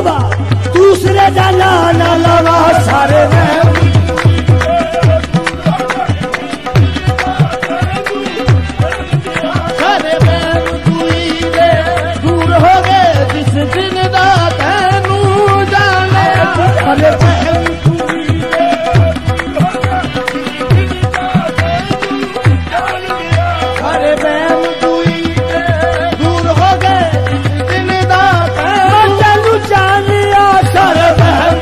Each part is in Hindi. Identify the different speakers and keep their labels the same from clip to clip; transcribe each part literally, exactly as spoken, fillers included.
Speaker 1: तोबा दूसरे दा नाना लवा सारे वहम
Speaker 2: सारे वहम दुई दे दूर हो गए जिस दिन दा तैनू जाने सारे वहम दुई दे सारे वहम दुई दे दूर हो गए जिस दिन दा तैनू जानिया सारे वहम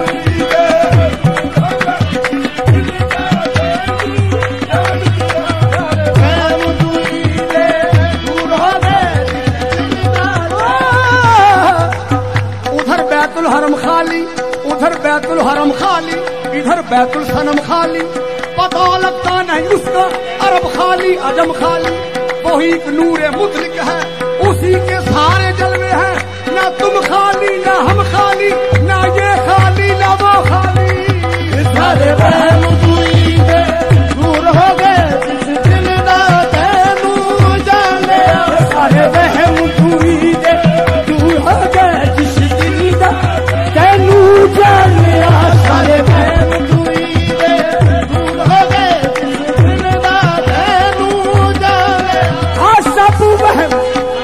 Speaker 2: बैतुल हरम खाली उधर बैतुल हरम खाली इधर बैतुल सनम खाली पता लगता नहीं उसका अरब खाली अजम खाली वही एक नूरे मुतलिक है उसी के सारे जलवे हैं ना तुम खाली ना हम खाली ना ये खाली ना वो खाली सारे वहम दुई दे दूर हो गए जिस दिन दा तैनू जाने सारे वहम दुई दे दूर हो गए जिस दिन दा तैनू जाने सारे वहम दुई दे दूर हो गए जिस दिन दा तैनू जाने
Speaker 1: आ सब वहम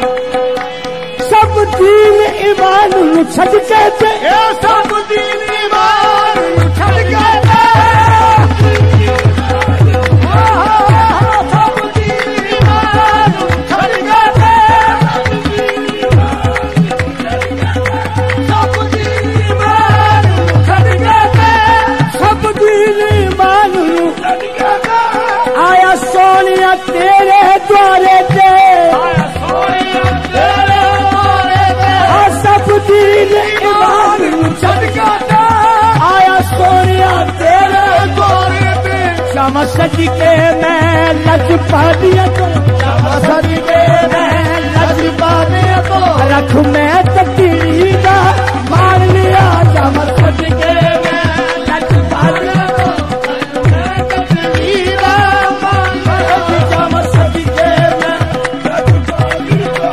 Speaker 1: सब दीन ईमान नु छड़ के ते
Speaker 2: ए सब दीन ईमान छड़ के ते सब दीन ईमान छड़ के ते सब दीन ईमान छड़ के ते
Speaker 1: सब दीन ईमान नु आया सोनिया तेरे द्वारे ते आ सब दीन ईमान नु
Speaker 2: छड़ के ते
Speaker 1: आया सोनिया तेरे
Speaker 2: द्वारे पे
Speaker 1: श्यामा सजी के मैं लज पा दिया तो
Speaker 2: श्यामा सजी के मैं लज पा दिया तो
Speaker 1: रख मैं तकदीर दा मान लिया श्यामा सजी के
Speaker 2: मैं लज पा दिया तो मैं तकदीर मान लिया श्यामा सजी के मैं लज पा दिया तो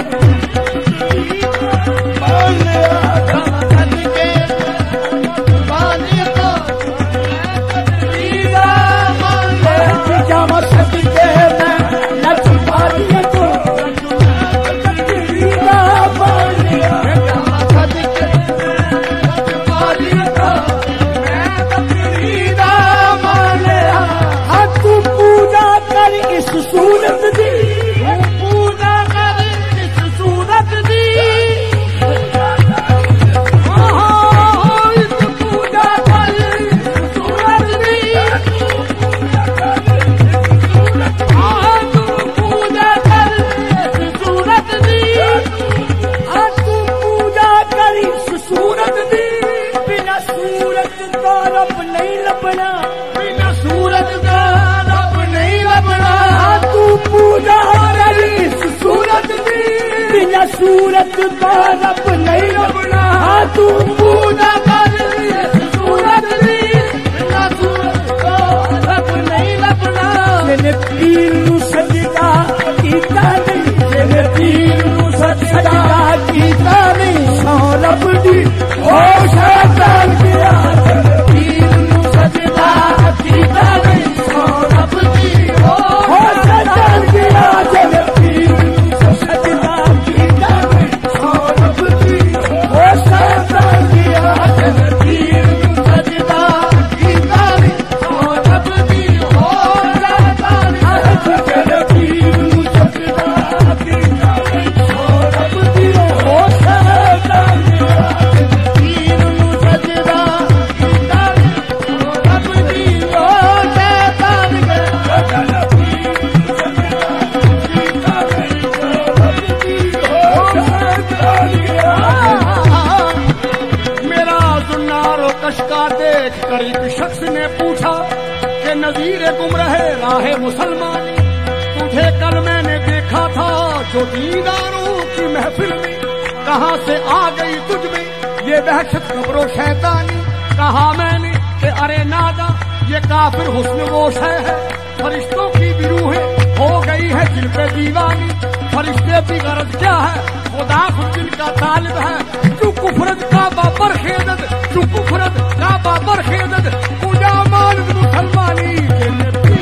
Speaker 2: मान लिया श्यामा सजी के मान लिया तो तकदीर मान लिया
Speaker 1: श्यामा सजी के मैं लज पा दिया तो तकदीर दा मान लिया
Speaker 2: श्यामा सजी के लज पा दिया तो मैं तकदीर मान लिया
Speaker 1: हाँ तू पूजा कर इस सूरत दी
Speaker 2: पूजा कर इस सूरत दी इस पूजा कर इस सूरत दी हाँ तू पूजा कर इस सूरत दी
Speaker 1: हाँ तू पूजा कर इस सूरत दी बिना सूरत का रब नहीं लबना
Speaker 2: बिना सूरत का रब नहीं लबना
Speaker 1: हाँ तू पूजा कर इस सूरत दी बिना सूरत का रब नहीं लबना हाँ तू
Speaker 2: पूजा कर इस सूरत दी बिना सूरत का रब नहीं लबना
Speaker 1: तेरे पीर नू सजदा कीता नहीं तेरे पीर नू सजदा कीता नहीं सौ रब दी ओ शैतान किया
Speaker 2: पीर नू सजदा कीता नहीं सौ रब दी हो
Speaker 1: ओ शैतान किया तेरे पीर नू सजदा कीता नहीं सौ रब दी ओ शैतान किया
Speaker 2: तेरे पीर नू सजदा कीता नहीं सौ रब दी हो शैतान
Speaker 1: तेरे पीर नू सजदा कीता नहीं सौ रब दी ओ शैतान किया
Speaker 2: पीर नू सजदा कीता नहीं सौ रब दी हो शैतान मेरा जुन्नारो कशका देख करीब शख्स ने पूछा कि नजीर गुम रहे राहे मुसलमानी तुझे कल मैंने देखा था जो दीदारों की महफिल में कहाँ से आ गई तुझ में ये वहशत कब्रो शैतानी कहा मैंने कि अरे नादा ये काफिर हुस्न वो शय है फरिश्तों की भी रूहें हो गई है जिन पे दीवानी फरिश्ते की गरज क्या है? खुदा खुद दिल का तालिब है, जो कुफरत का बाबर खेदत, जो कुफरत का बाबर खेदत, पूजा मानद मुसलमानी के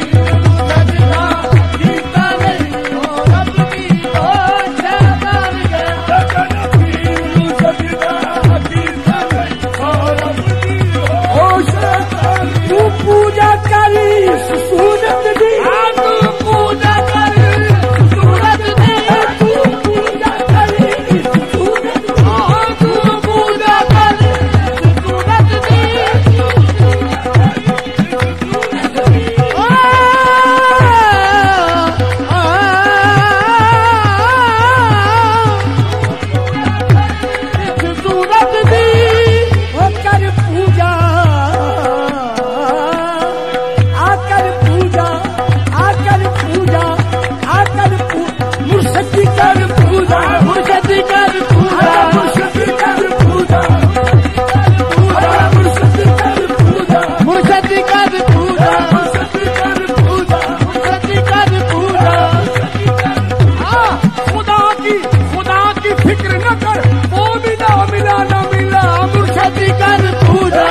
Speaker 1: पूजा करी सूरत दी, तू पूजा करी सूरत दी, तू पूजा करी सूरत दी, तू पूजा करी सूरत दी। सूरत दी कर पूजा, आकर पूजा, आकर पूजा, आकर मुर्शदी कर पूजा, मुर्शदी कर पूजा, मुर्शदी कर पूजा, मुर्शदी कर पूजा, मुर्शदी कर पूजा, मुर्शदी कर पूजा, मुर्शदी कर पूजा।
Speaker 2: हाँ, खुदा की खुदा की फिक्र न कर, वो भी ना मिला ना मिला,
Speaker 1: मुर्शदी कर पूजा।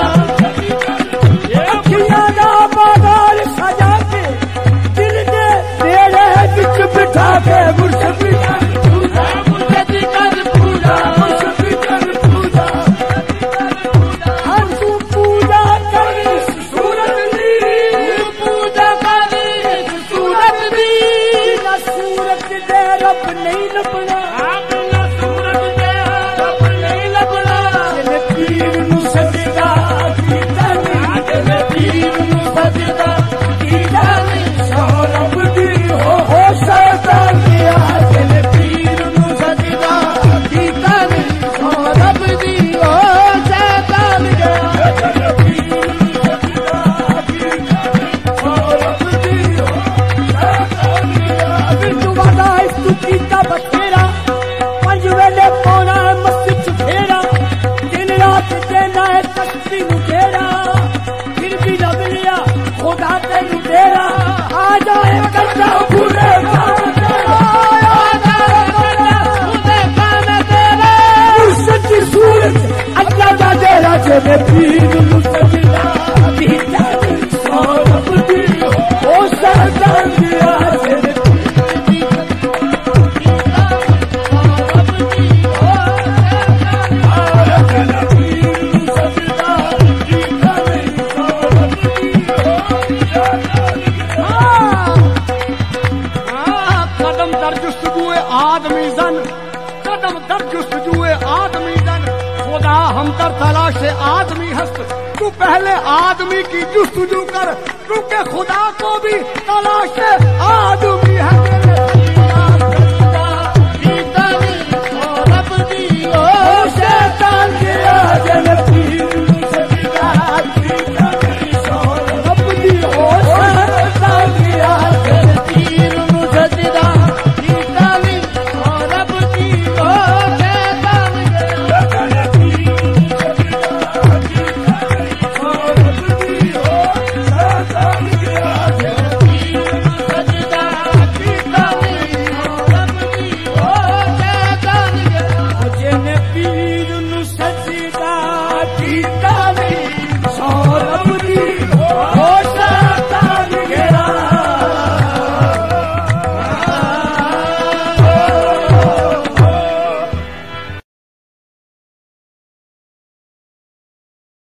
Speaker 1: अखियां ना बाजार सजा के, दिल दे तेरे बिच बिठा के, मुर्शदी कर पूजा, मुर्शदी कर पूजा, मुर्शदी कर पूजा। हर तू पूजा कर सूरत दी, पूजा कर सूरत दी। ना सूरत दे रब नहीं लभना, ना सूरत दे रब नहीं लभना। जिन्हें पीर नू सजदा कीता नहीं, जिन्हें पीर नू सजदा कीता नहीं, सौ रब दी हो हो शैतान दिया। जिन्हें पीर नू सजदा कीता नहीं, सौ रब दी हो शैतान गया। जिन्हें पीर नू सजदा कीता नहीं, सौ रब दी हो शैतान गया। बिंदु वादा इस्तु कीता बथेरा, पंज वेले पौना मस्जिद च फेरा, दिन रात देना है तस्बीह नू तेरा, फिर भी लब लिया खुदा तेनू तेरा। आ जाए करता पूरे काम तेरा, आ जाए करता पूरे काम तेरा। मुर्शिद की सूरत अल्लाह दा डेरा, जिन्हें पीर नू सजदा कीता नहीं, सौ रब दी हो शैतान दिया। जिन्हें
Speaker 2: कदम दर जुस्तजुए आदमी जन, कदम दर जुस्तजुए आदमी जन, खुदा हम तर तलाश आदमी हस्त। तू पहले आदमी की जुस्तजू कर, क्योंकि खुदा को भी तलाश आदमी है।